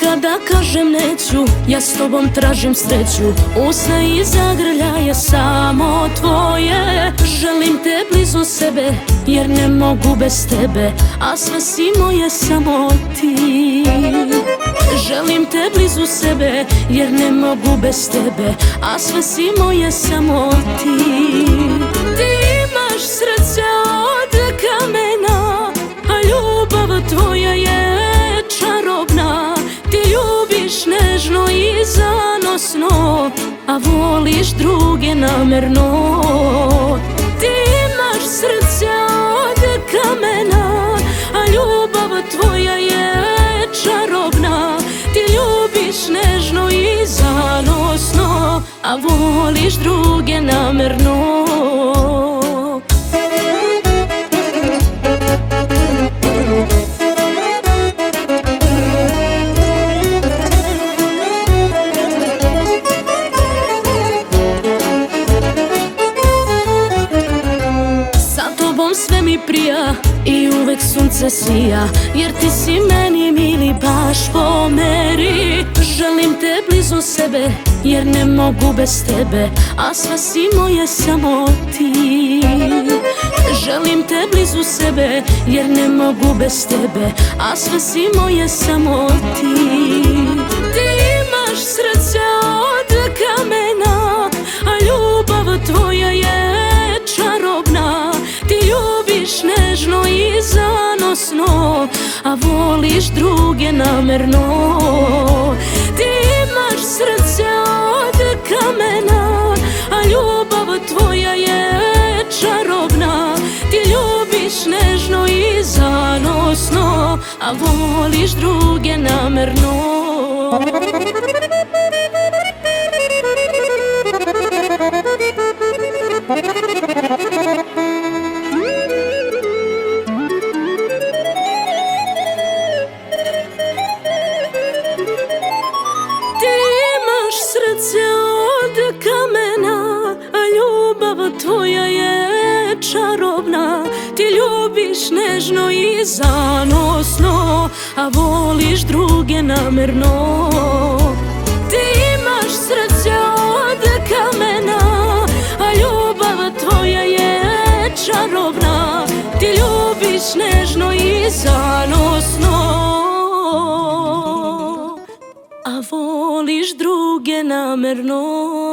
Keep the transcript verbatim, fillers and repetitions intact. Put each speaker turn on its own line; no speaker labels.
kada kažem neću, ja s tobom tražim sreću. Usna i zagrljaje samo tvoje. Želim te blizu sebe, jer ne mogu bez tebe, a sve si moje samo ti. Želim te blizu sebe, jer ne mogu bez tebe, a sve si moje samo ti. Ti imaš srce od kamena, a ljubav tvoja je čarobna. Ti ljubiš nežno i zanosno, a voliš druge namerno. Ti imaš srce od kamena, a ljubav tvoja je čarobna. Ti ljubiš nežno i zanosno, a voliš druge namerno. Sve mi prija i uvek sunce sija, jer ti si meni mili baš po meri. Želim te blizu sebe, jer ne mogu bez tebe, a sve si moje samo ti. Želim te blizu sebe, jer ne mogu bez tebe, a sve si moje samo ti. Ti imaš srce od kamena, a ljubav tvoja je čarobna. Ti ljubiš nežno i zanosno, a voliš druge namerno. Ti imaš srce od kamena, a ljubav tvoja je čarobna. Ti ljubiš nežno i zanosno, a voliš druge namerno. Srce od kamena, a ljubav tvoja je čarobna. Ti ljubiš nežno i zanosno, a voliš druge namerno. Ti imaš srce od kamena, a ljubav tvoja je čarobna. Ti ljubiš nežno i zanosno, a voliš druge namerno.